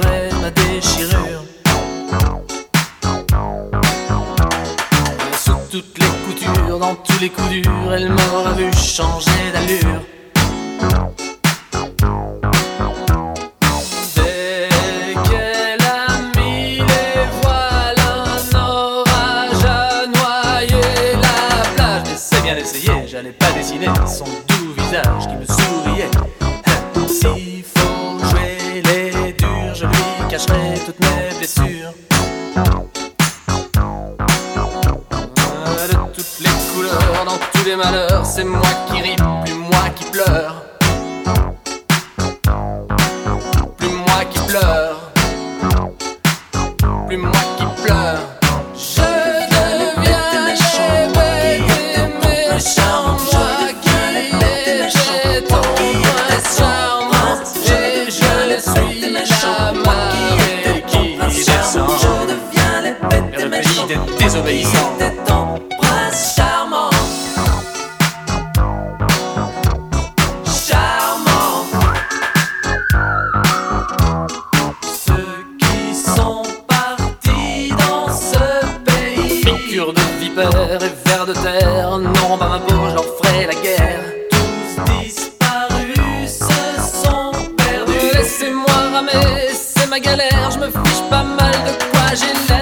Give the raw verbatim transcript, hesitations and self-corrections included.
verrait ma déchirure. Sous toutes les coutures, dans tous les coups durs, elle m'aura vu changer d'allure. Dès qu'elle a mis les voiles, un orage a noyé la plage. J'essaie bien d'essayer, j'allais pas dessiner son doux visage qui me souriait. S'il faut jouer les durs, je lui cacherai toutes mes blessures. De toutes les couleurs, dans tous les malheurs, c'est moi qui ris, plus moi qui pleure. Plus moi qui pleure. Plus moi qui pleure. Je deviens méchant, moi méchant, moi qui l'étais tant moins charmant. Et je suis la marée qui descend vers le pays des désobéissants. Charmant, charmant. Ceux qui sont partis dans ce pays, piqûres de vipères et vers de terre, n'auront pas ma peau, je leur ferai la guerre. Tous disparus se sont perdus. Laissez-moi ramer, c'est ma galère, je me fiche pas mal de quoi j'ai l'air.